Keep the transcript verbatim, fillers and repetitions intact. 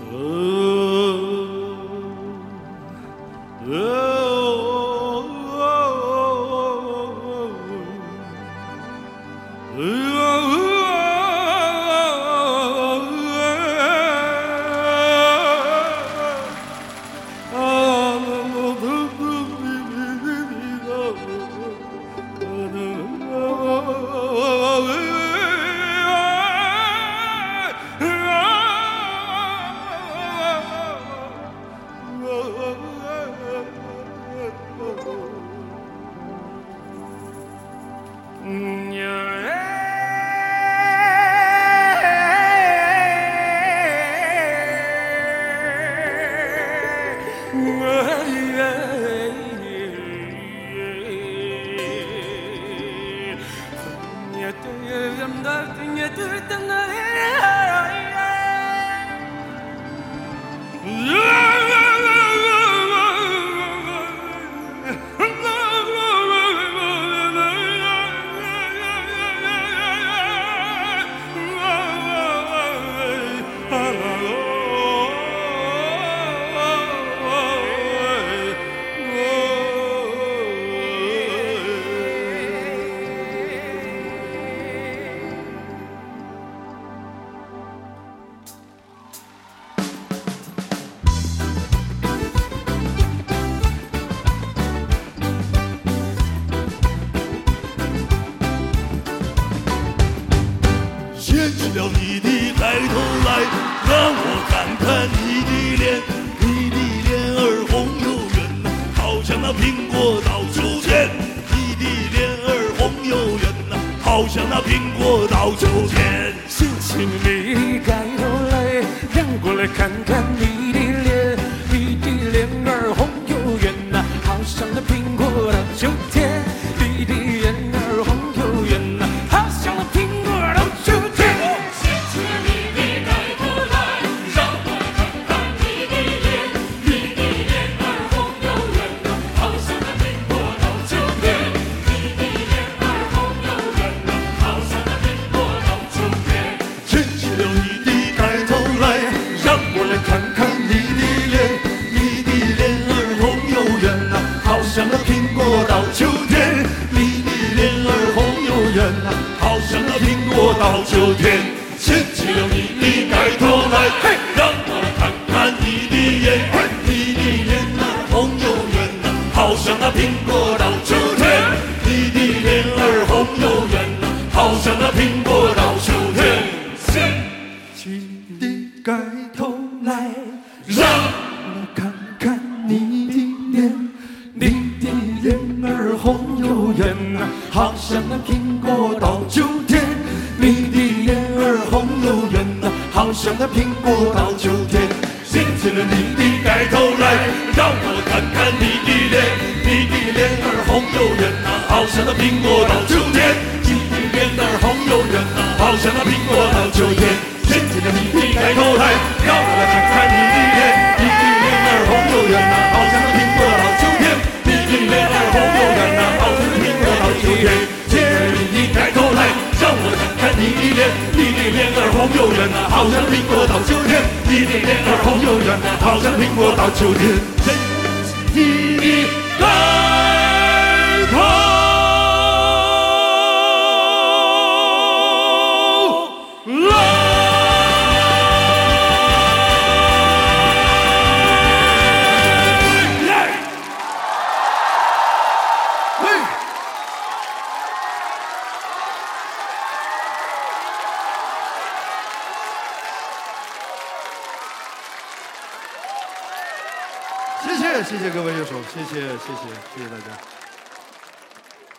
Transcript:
掀起了你的抬头来，让我看看你的脸，你的脸儿红又圆，好像那苹果到秋天。你的脸儿红又圆，好像那苹果到秋天。 掀起你抬头来，让我来看看你的脸，你的脸儿红又圆，好像那苹果到秋天。你的脸儿红又圆，好像那苹果到秋天。 好像那苹果到秋天，你的脸儿红又圆，好像那苹果到秋天。牵起了你的盖头来，让我看看你的脸，你的脸儿红又圆，好像那苹果到秋天。你的脸儿红又圆，好像那苹果到秋天。牵起你的盖头来，让我看看你的脸。你的脸儿红又圆，好像那苹果到秋天。你的脸儿红又圆，好像那苹果到秋天。掀起了你的盖头来，让我看看你的脸，你的脸儿红又圆，好像那苹果到秋天。你的脸儿红又圆，好像那苹果到秋天。掀起了你的盖头来，让我来看看你的脸，你的脸儿红又圆，好像那苹果到秋天。你的脸儿红又圆，好像那苹果到秋天。牵着你抬头来，让我看看你的脸，你的脸儿红又圆，好像苹果到秋天。你的脸儿红又圆，好像苹果到秋天。你的抬头来。谢谢，谢谢各位乐手，谢谢，谢谢，谢谢大家。